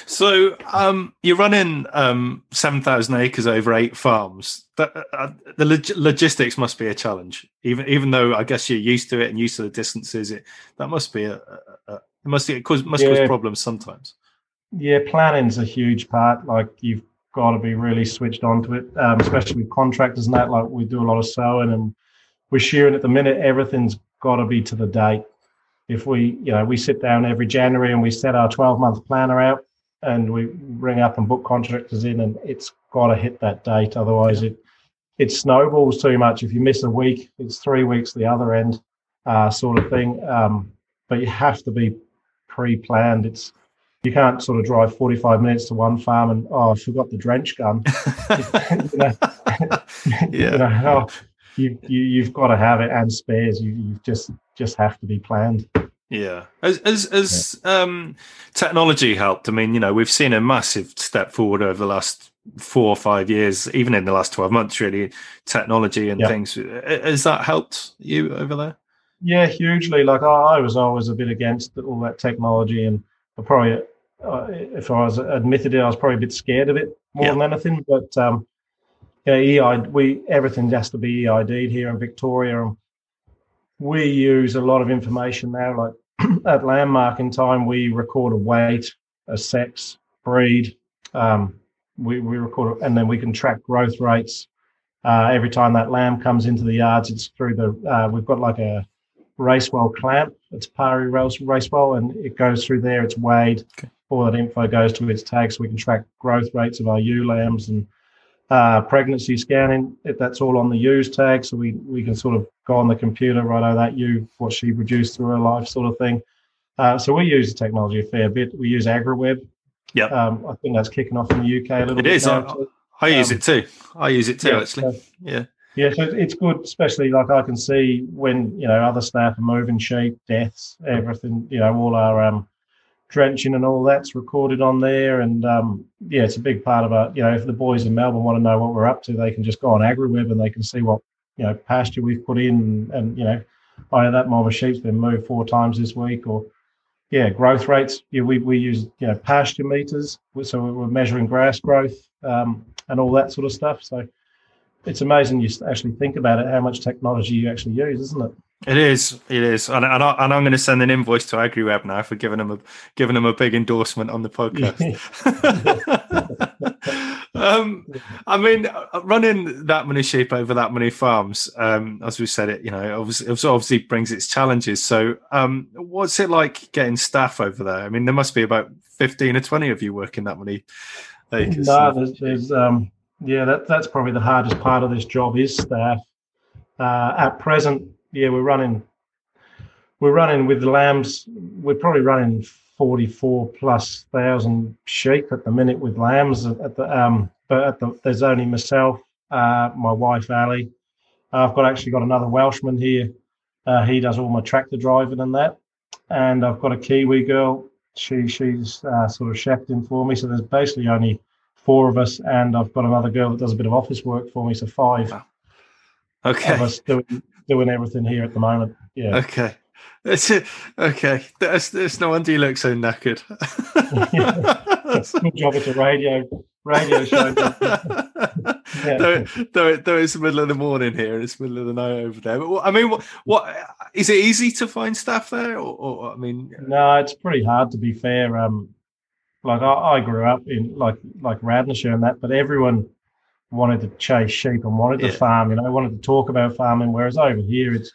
so um, you're running um, seven thousand acres over eight farms. That, uh, the log- logistics must be a challenge, even even though I guess you're used to it and used to the distances. It that must be a, a, a it must it cause must yeah. cause problems sometimes. Yeah, planning's a huge part. Like you've got to be really switched on to it, um, especially with contractors and that. Like we do a lot of sowing and we're shearing at the minute. Everything's got to be to the date. If we, you know, we sit down every January and we set our twelve-month planner out and we ring up and book contractors in, and it's got to hit that date. Otherwise, yeah. it it snowballs too much. If you miss a week, it's three weeks the other end, uh, sort of thing. Um, but you have to be pre-planned. It's You can't sort of drive forty-five minutes to one farm and, oh, I forgot the drench gun. you know, yeah. you know, oh, you, you, you've got to have it and spares. You, you just just have to be planned. Yeah. As as, as yeah. Um, technology helped, I mean, you know, we've seen a massive step forward over the last four or five years, even in the last twelve months, really, technology and yeah. things. Has that helped you over there? Yeah, hugely. Like, oh, I was always a bit against all that technology, and I probably, uh, if I was admitted it, I was probably a bit scared of it more yeah. than anything. But um, yeah, E I, we everything has to be E I D'd here in Victoria, and we use a lot of information now. Like at landmark in time, we record a weight, a sex, breed. Um, we we record, and then we can track growth rates. Uh, every time that lamb comes into the yards, it's through the. Uh, we've got like a Racewell clamp. It's Pari race, Racewell, and it goes through there. It's weighed. Okay. All that info goes to its tag, so we can track growth rates of our ewe lambs and uh, pregnancy scanning. If that's all on the ewes tag, so we we can sort of go on the computer, right? Oh, that ewe, what she produced through her life, sort of thing. Uh, so we use the technology a fair bit. We use AgriWeb. Yeah, um, I think that's kicking off in the U K a little it bit. It is. I, I use um, it too. I use it too, yeah, actually. So, yeah. Yeah, so it's good, especially like I can see when, you know, other staff are moving sheep, deaths, everything, you know, all our um, drenching and all that's recorded on there. And, um, yeah, it's a big part of our, you know, if the boys in Melbourne want to know what we're up to, they can just go on AgriWeb and they can see what, you know, pasture we've put in. And, and you know, oh, that mob of sheep's been moved four times this week. Or, yeah, growth rates. Yeah, we, we use, you know, pasture meters. So we're measuring grass growth um, and all that sort of stuff. So, it's amazing you actually think about it, how much technology you actually use, isn't it? It is, it is, and, and, I, and I'm going to send an invoice to AgriWeb now for giving them a giving them a big endorsement on the podcast. um, I mean, running that many sheep over that many farms, um, as we said, it you know, obviously, it obviously brings its challenges. So, um, what's it like getting staff over there? I mean, there must be about fifteen or twenty of you working that many acres. No, there's. there's um... Yeah, that that's probably the hardest part of this job is staff. Uh, at present, yeah, we're running we're running with the lambs. We're probably running forty-four plus thousand sheep at the minute with lambs. At the um, but at the, there's only myself, uh, my wife Ali. Uh, I've got actually got another Welshman here. Uh, he does all my tractor driving and that. And I've got a Kiwi girl. She she's uh, sort of shepherding for me. So there's basically only four of us, and I've got another girl that does a bit of office work for me, so five. Okay. Of us doing, doing everything here at the moment. Yeah. Okay. That's it. Okay. That's, that's no wonder you look so knackered. Yeah. It's a good job at the radio. radio show. Yeah. though, though, though it's the middle of the morning here and it's the middle of the night over there. But I mean, what, what is it easy to find staff there? Or, or I mean, no, it's pretty hard to be fair. Um, like I, I grew up in like like Radnorshire and that, but everyone wanted to chase sheep and wanted to Yeah. farm. You know, wanted to talk about farming. Whereas over here, it's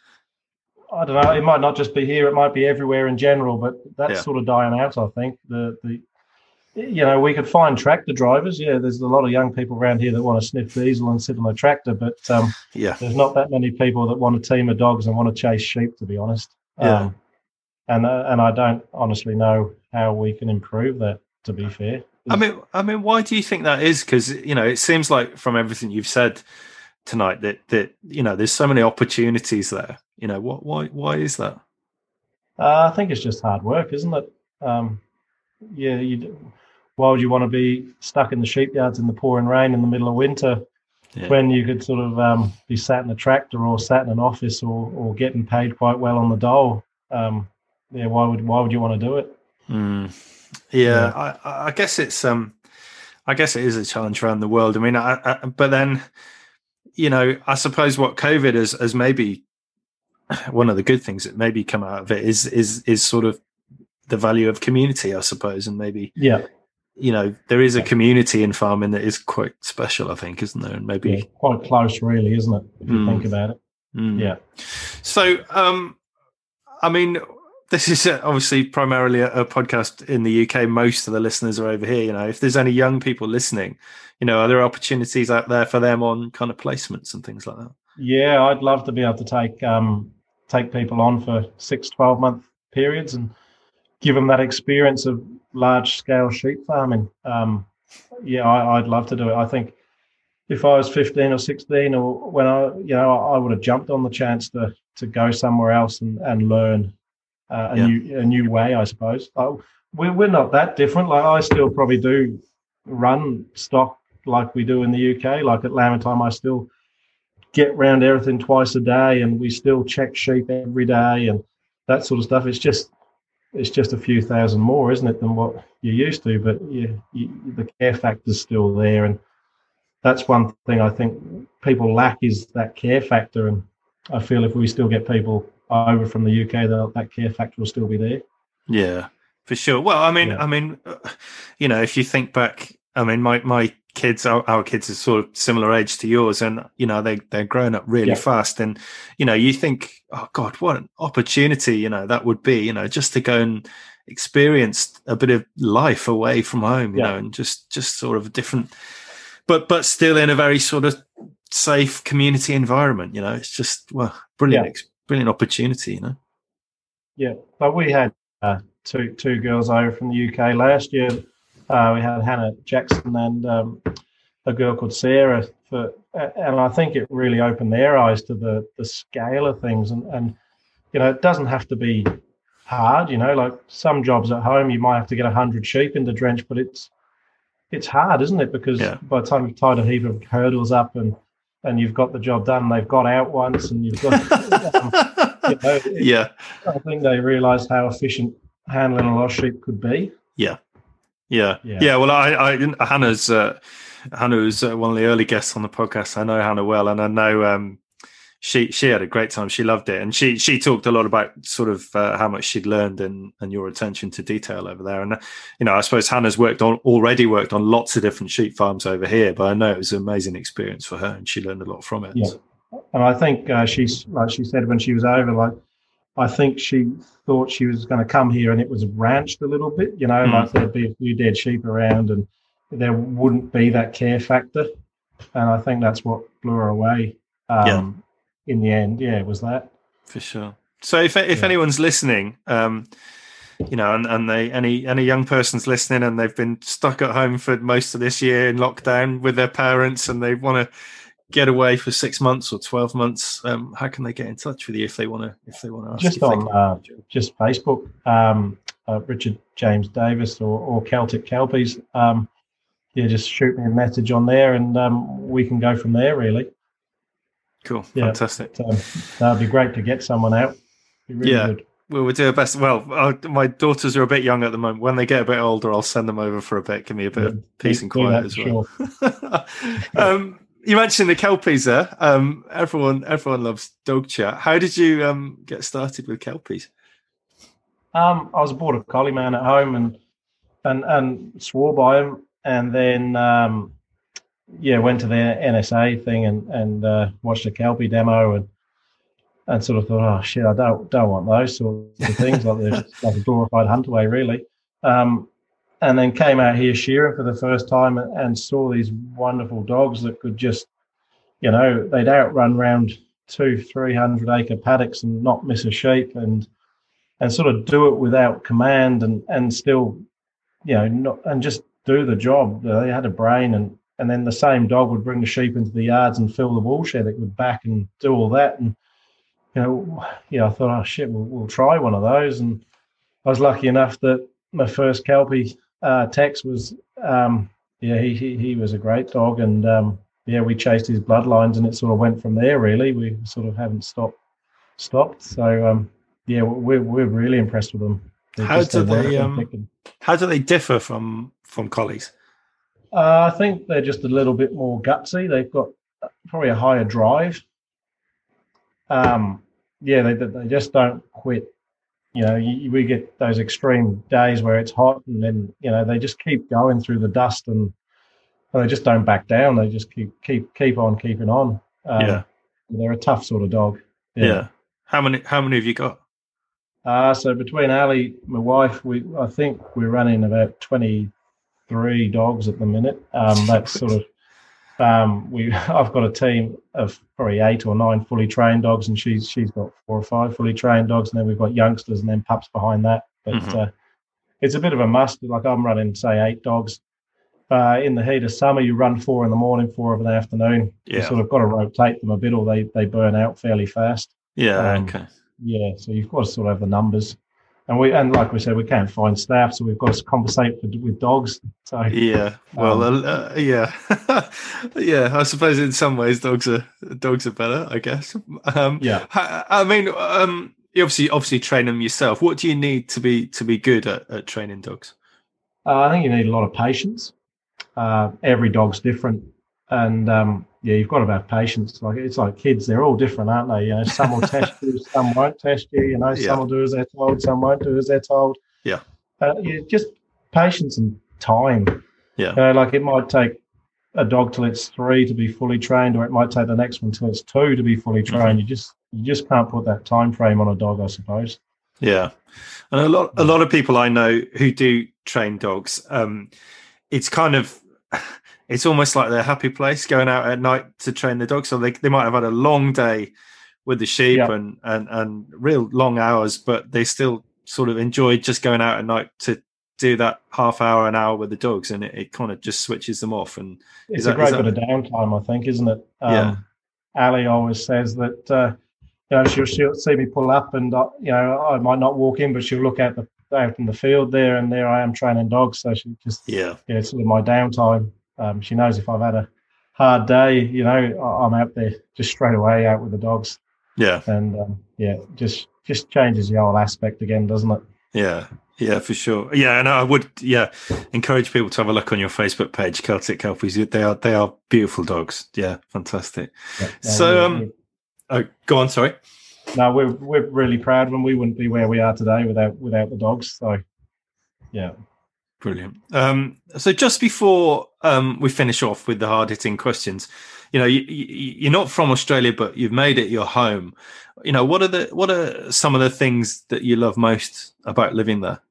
I don't know. It might not just be here; it might be everywhere in general. But that's Yeah. sort of dying out. I think the the you know we could find tractor drivers. Yeah, there's a lot of young people around here that want to sniff diesel and sit on a tractor. But um, yeah, there's not that many people that want a team of dogs and want to chase sheep. To be honest, Yeah. um, and uh, and I don't honestly know how we can improve that. To be fair, I mean, I mean, why do you think that is? Because you know, it seems like from everything you've said tonight that that you know, there's so many opportunities there. You know, what, why, why is that? Uh, I think it's just hard work, isn't it? Um, yeah, you. Why would you want to be stuck in the sheep yards in the pouring rain in the middle of winter Yeah. when you could sort of um, be sat in a tractor or sat in an office or, or getting paid quite well on the dole? Um, yeah, why would why would you want to do it? Mm. Yeah, Yeah. I, I guess it's um, I guess it is a challenge around the world. I mean, I, I, but then, you know, I suppose what COVID has has maybe one of the good things that maybe come out of it is is is sort of the value of community, I suppose, and maybe Yeah, you know there is a community in farming that is quite special, I think, isn't there? And maybe yeah, quite close, really, isn't it? If you Mm. think about it. Mm. Yeah. So, um, I mean, this is uh, obviously primarily a, a podcast in the U K. Most of the listeners are over here. You know, if there's any young people listening, you know, are there opportunities out there for them on kind of placements and things like that? Yeah, I'd love to be able to take um, take people on for six, twelve month periods and give them that experience of large scale sheep farming. Um, yeah, I, I'd love to do it. I think if I was fifteen or sixteen, or when I, you know, I would have jumped on the chance to to go somewhere else and, and learn uh, a Yeah. new a new way, I suppose. I, we're we're not that different. Like I still probably do run stock like we do in the U K. Like at lambing time, I still get round everything twice a day, and we still check sheep every day and that sort of stuff. It's just it's just a few thousand more, isn't it, than what you're used to? But you, you, the care factor's still there, and that's one thing I think people lack is that care factor. And I feel if we still get people over from the U K, that that care factor will still be there. Yeah, for sure. Well, I mean, Yeah. I mean, uh, you know, if you think back, I mean, my my kids, our, our kids are sort of similar age to yours, and you know, they they're growing up really Yeah. fast, and you know, you think, oh God, what an opportunity, you know, that would be, you know, just to go and experience a bit of life away from home, you Yeah. know, and just just sort of a different, but but still in a very sort of safe community environment, you know. It's just well, brilliant, Yeah. ex brilliant opportunity, you know. Yeah, but we had uh, two two girls over from the U K last year. Uh, we had Hannah Jackson and um, a girl called Sarah. For, and I think it really opened their eyes to the the scale of things. And, and you know, it doesn't have to be hard. You know, like some jobs at home, you might have to get a hundred sheep into drench, but it's it's hard, isn't it? Because Yeah. by the time you've tied a heap of hurdles up and and you've got the job done, they've got out once, and you've got. um, you know, it- Yeah. I think they realised how efficient handling a lot of sheep could be. Yeah. Yeah. Yeah. Yeah. Well, I, I, Hannah's, uh, Hannah was uh, one of the early guests on the podcast. I know Hannah well, and I know um, she she had a great time. She loved it, and she she talked a lot about sort of uh, how much she'd learned and and your attention to detail over there. And you know, I suppose Hannah's worked on already worked on lots of different sheep farms over here, but I know it was an amazing experience for her, and she learned a lot from it. Yeah. And I think uh, she's like she said when she was over, like I think she thought she was going to come here and it was ranched a little bit, you know, Mm. like there'd be a few dead sheep around and there wouldn't be that care factor. And I think that's what blew her away. Um, In the end, yeah, it was that. For sure. So if if Yeah. anyone's listening, um, you know, and, and they any any young person's listening and they've been stuck at home for most of this year in lockdown with their parents and they want to get away for six months or twelve months, um, how can they get in touch with you if they want to if they want to ask Just if they on can- uh, just Facebook, um, uh, Richard James Davis or, or Celtic Kelpies. Um, yeah, just shoot me a message on there and um, we can go from there, really. Cool, Yeah. fantastic. Um, that'd be great to get someone out. Be really Yeah. good. we will do our best. Well, uh, my daughters are a bit young at the moment. When they get a bit older, I'll send them over for a bit. Give me a bit Yeah, of peace do- and do quiet that, as sure. well. um, you mentioned the Kelpies there. Um, everyone, everyone loves dog chat. How did you um, get started with Kelpies? Um, I was a border collie man at home, and and and swore by him, and then um, yeah, went to the N S A thing and and uh, watched a Kelpie demo, and and sort of thought, oh shit, I don't don't want those sorts of things. Like they're just like a glorified huntaway, really. Um, and then came out here shearing for the first time and, and saw these wonderful dogs that could just, you know, they'd outrun round two, three hundred acre paddocks and not miss a sheep, and and sort of do it without command, and and still, you know, not and just do the job. They had a brain, and and then the same dog would bring the sheep into the yards and fill the wool shed. It would back and do all that, and you know, yeah, I thought, oh shit, we'll, we'll try one of those. And I was lucky enough that my first Kelpie, uh, Tex, was, um, yeah, he, he he was a great dog, and um, yeah, we chased his bloodlines, and it sort of went from there. Really, we sort of haven't stopped stopped. So um, yeah, we're we're really impressed with them. They're How just do their they work um, ethic and- how do they differ from from collies? Uh, I think they're just a little bit more gutsy. They've got probably a higher drive. Um, yeah, they they just don't quit. You know, you, we get those extreme days where it's hot, and then you know they just keep going through the dust, and, and they just don't back down. They just keep keep keep on keeping on. Um, Yeah. they're a tough sort of dog. Yeah. How many how many have you got? Uh, so between Ali, my wife, we I think we're running about twenty-three dogs at the minute. Um, that's sort of um, we. I've got a team of probably eight or nine fully trained dogs, and she's she's got four or five fully trained dogs, and then we've got youngsters and then pups behind that. But Mhm. uh, it's a bit of a must. Like I'm running, say, eight dogs. Uh, in the heat of summer, you run four in the morning, four in the afternoon. You Yeah. sort of got to rotate them a bit, or they they burn out fairly fast. Yeah. Um, okay. Yeah, so you've got to sort of have the numbers, and we and like we said, we can't find staff, so we've got to compensate with, with dogs. So Yeah. Well, um, uh, yeah, yeah. I suppose in some ways dogs are dogs are better. I guess. Um, Yeah. I, I mean, um, you obviously obviously train them yourself. What do you need to be to be good at, at training dogs? uh, I think you need a lot of patience. Uh, every dog's different, and um, yeah, you've got to have patience. Like it's like kids; they're all different, aren't they? You know, some will test you, some won't test you. You know, Yeah. some will do as they're told, some won't do as they're told. Yeah. Uh, yeah, just patience and time. Yeah. You know, like it might take a dog till it's three to be fully trained, or it might take the next one till it's two to be fully trained. Mhm. You just you just can't put that time frame on a dog, I suppose. Yeah, and a lot a lot of people I know who do train dogs. Um, it's kind of it's almost like their happy place going out at night to train the dog. So they they might have had a long day with the sheep Yeah. and and and real long hours, but they still sort of enjoy just going out at night to do that half hour an hour with the dogs, and it, it kind of just switches them off. And It's Is a that- great is that- bit of downtime, I think, isn't it? Um, Yeah. Ali always says that uh, you know she'll, she'll see me pull up, and uh, you know I might not walk in, but she'll look out the out in the field there, and there I am training dogs. So she just yeah, yeah, it's sort of my downtime. Um, she knows if I've had a hard day, you know, I- I'm out there just straight away out with the dogs, yeah, and um, yeah, just just changes the whole aspect again, doesn't it? yeah, yeah, for sure. Yeah, and I would yeah encourage people to have a look on your Facebook page, Celtic Kelpies. They are they are beautiful dogs. Yeah, fantastic. Yeah, no, So, we're- um, we're- Oh, go on. Sorry. no, we're we're really proud of them. We wouldn't be where we are today without without the dogs. So yeah. Brilliant. Um, so just before um, we finish off with the hard-hitting questions, you know, you, you, you're not from Australia, but you've made it your home. You know, what are the what are some of the things that you love most about living there?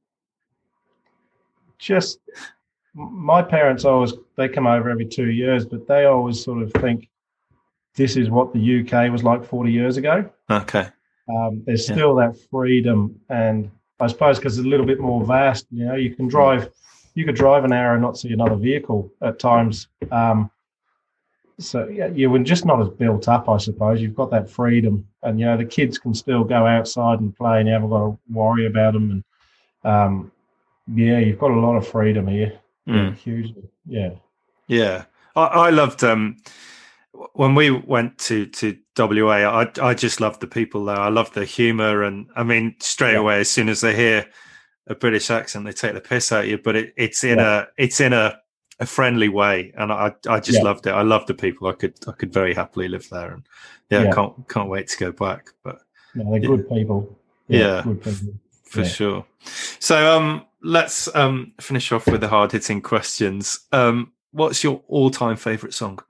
Just my parents always they come over every two years, but they always sort of think this is what the U K was like forty years ago. Okay. Um, there's Yeah. still that freedom, and I suppose because it's a little bit more vast. You know, you can drive, you could drive an hour and not see another vehicle at times. Um, so yeah, you were just not as built up, I suppose. You've got that freedom, and you know the kids can still go outside and play, and you haven't got to worry about them. And um, yeah, you've got a lot of freedom here. Mm. Hugely, yeah. Yeah, I, I loved um, when we went to to W A, I I just loved the people there. I loved the humour, and I mean, straight yeah. away as soon as they hear a British accent, they take the piss out of you. But it, it's in yeah. a it's in a, a friendly way, and I I just yeah. loved it. I loved the people. I could I could very happily live there, and yeah, yeah. can't can't wait to go back. But no, they're yeah. good people. Yeah, yeah good people. for yeah. sure. So um, let's um finish off with the hard hitting questions. Um, what's your all time favourite song?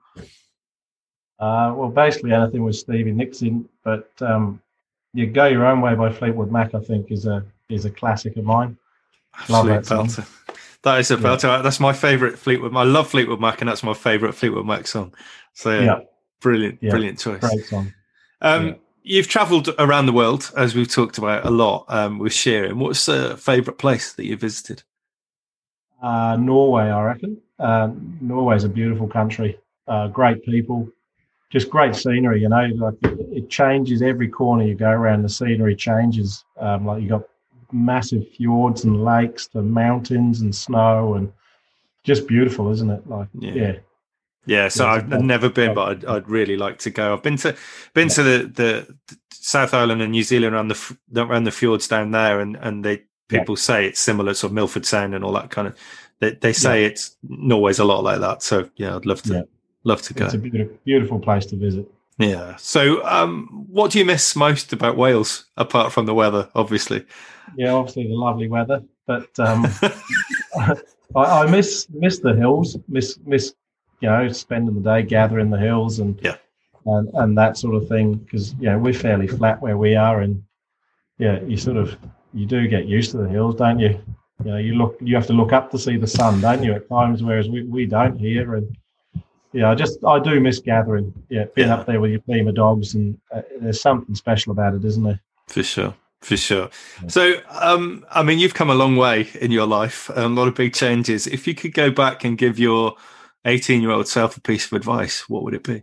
Uh, well, basically anything with Stevie Nicks in, but um, you Go Your Own Way by Fleetwood Mac, I think, is a is a classic of mine. Love that song. Belter. That is a belter. Yeah. That's my favourite Fleetwood. I love Fleetwood Mac, and that's my favourite Fleetwood Mac song. So yeah, yeah. brilliant, yeah. brilliant choice. Great song. Um, yeah. You've travelled around the world, as we've talked about a lot um, with Sheeran. What's the favourite place that you visited? Uh, Norway, I reckon. Um, Norway's a beautiful country. Uh, great people. Just great scenery, you know, like it, it changes every corner you go around. The scenery changes. Um, like you got massive fjords and lakes to mountains and snow, and just beautiful, isn't it? Like, yeah. Yeah, yeah so yeah, I've never been, but I'd, I'd really like to go. I've been to been yeah. to the, the South Island and New Zealand around the around the fjords down there, and, and they people yeah. say it's similar, sort of Milford Sound and all that kind of. They, they say yeah. it's Norway's a lot like that. So yeah, I'd love to. Yeah. Love to go. It's a beautiful, beautiful place to visit. Yeah. So, um, what do you miss most about Wales, apart from the weather, obviously? Yeah, obviously the lovely weather, but um, I, I miss miss the hills. Miss miss you know spending the day gathering the hills and yeah, and, and that sort of thing, because you know we're fairly flat where we are, and yeah, you sort of you do get used to the hills, don't you? You know, you look you have to look up to see the sun, don't you? At times, whereas we, we don't here, and yeah, I just I do miss gathering. Yeah, being yeah. up there with your team of dogs, and uh, there's something special about it, isn't there? For sure, for sure. Yeah. So, um, I mean, you've come a long way in your life, a lot of big changes. If you could go back and give your eighteen-year-old self a piece of advice, what would it be?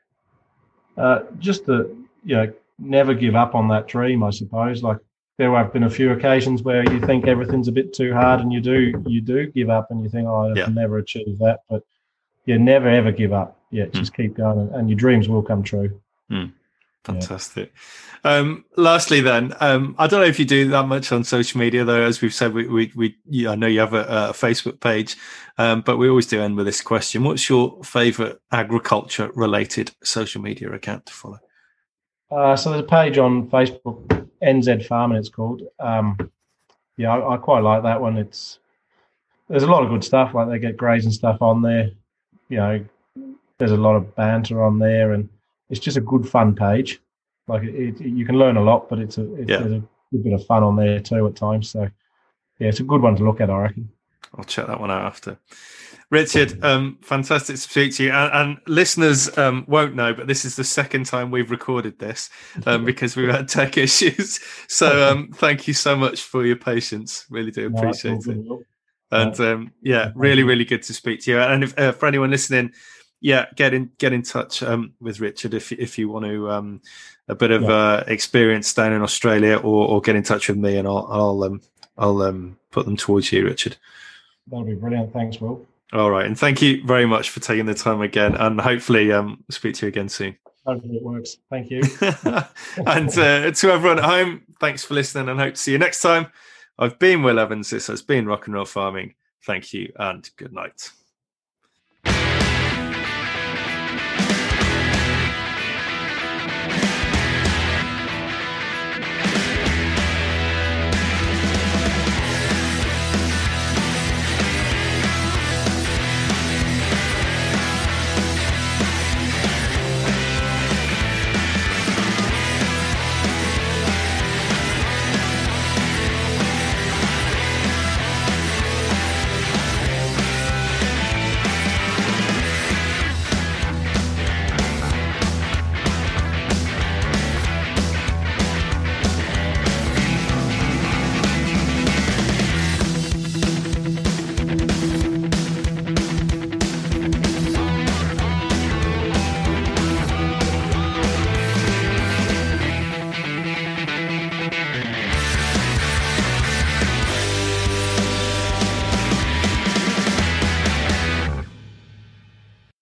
Uh, just to you know, never give up on that dream. I suppose. Like there have been a few occasions where you think everything's a bit too hard, and you do you do give up, and you think, oh, I yeah. can never achieve that, but. Yeah, never ever give up. Yeah, just mm. keep going, and, and your dreams will come true. Mm. Fantastic. Yeah. Um, lastly, then, um, I don't know if you do that much on social media, though. As we've said, we, we, we yeah, I know you have a, a Facebook page, um, but we always do end with this question: what's your favourite agriculture-related social media account to follow? Uh, so there's a page on Facebook, N Z Farming, it's called. Um, yeah, I, I quite like that one. It's there's a lot of good stuff. Like they get grazing stuff on there. You know, there's a lot of banter on there, and it's just a good, fun page. Like it, it you can learn a lot, but it's a, it's, yeah. there's a good bit of fun on there too at times. So, yeah, it's a good one to look at, I reckon. I'll check that one out after. Richard, um, fantastic to speak to you. And, and listeners um, won't know, but this is the second time we've recorded this um, because we've had tech issues. So, um, thank you so much for your patience. Really do appreciate no, it. And um, yeah, really, really good to speak to you. And if, uh, for anyone listening, yeah, get in get in touch um, with Richard if if you want to um, a bit of yeah. uh, experience down in Australia, or, or get in touch with me, and I'll I'll um, I'll um, put them towards you, Richard. That'll be brilliant. Thanks, Will. All right, and thank you very much for taking the time again, and hopefully um, speak to you again soon. Hopefully it works. Thank you. And uh, to everyone at home, thanks for listening, and hope to see you next time. I've been Will Evans. This has been Rock and Roll Farming. Thank you and good night.